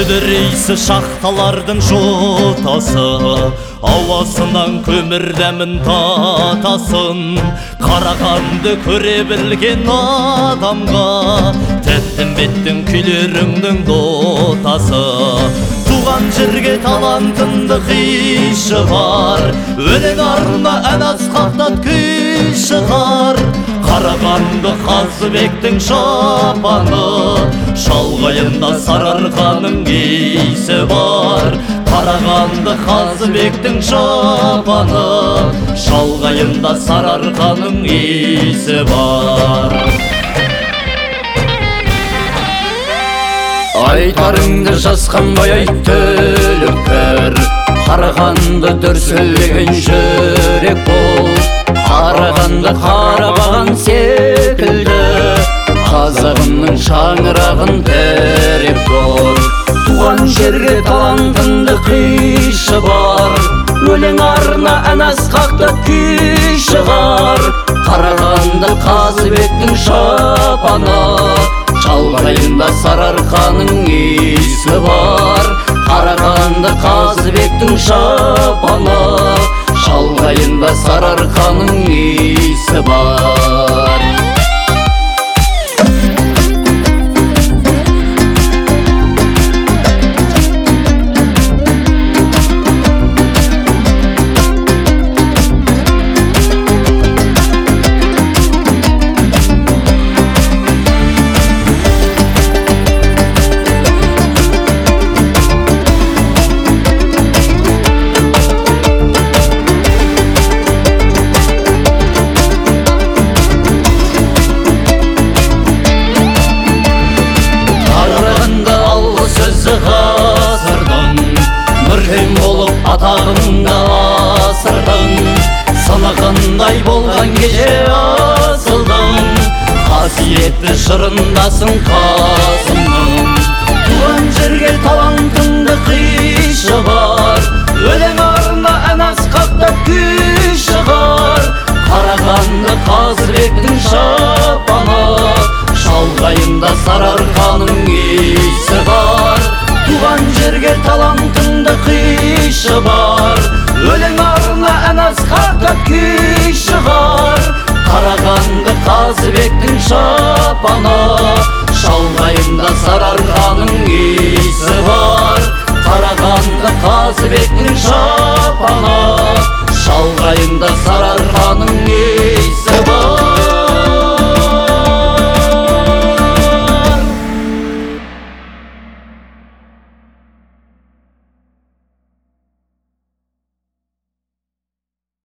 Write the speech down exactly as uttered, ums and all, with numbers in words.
үдірейсі шахталардың жотасы, ауасынан көмір дәмін татасын. Қарағанды көре білген адамға тәттім беттің күйлеріңнің дотасы. Туған жерге талантынды қи шығар, өлең арна ән асқақтат күй шығар. Қарағанды Қазыбектің шапаны, шалғайында сарыарқаның иісі бар. Қарағанды Қазыбектің шапаны, шалғайында сарыарқаның иісі бар. Айтарыңды жазғанбай айт төлөпкөр, Қарағанды дүрсілдеген жүрек бол. Қарағанды қарабаған секілді, қазағымның шаңырағын тереп көр. Туған жерге талантыңды қишы бар, өлең арна ән асқақтат күй шығар. Қарағанды Қазыбектің шапаны, шалғайында сарыарқаның иісі бар. Қарағанды Қазыбектің шапаны, шалғайында сарыарқаның иісі бар. Атағыңды асырдың, санағандай болған кеше асылдың. Қасиетті жырындасың қасымның, туған жерге талантыңды қишы бар. Өлең арна ән асқақтат күй шығар. Қарағанды Қазыбектің шапаны, шалғайында сарыарқаның иісі бар. Туған жерге талантыңды қишы бар, өлең арна ән асқақтат күй шығар. Қарағанды Қазыбектің шапаны, шалғайында сарыарқа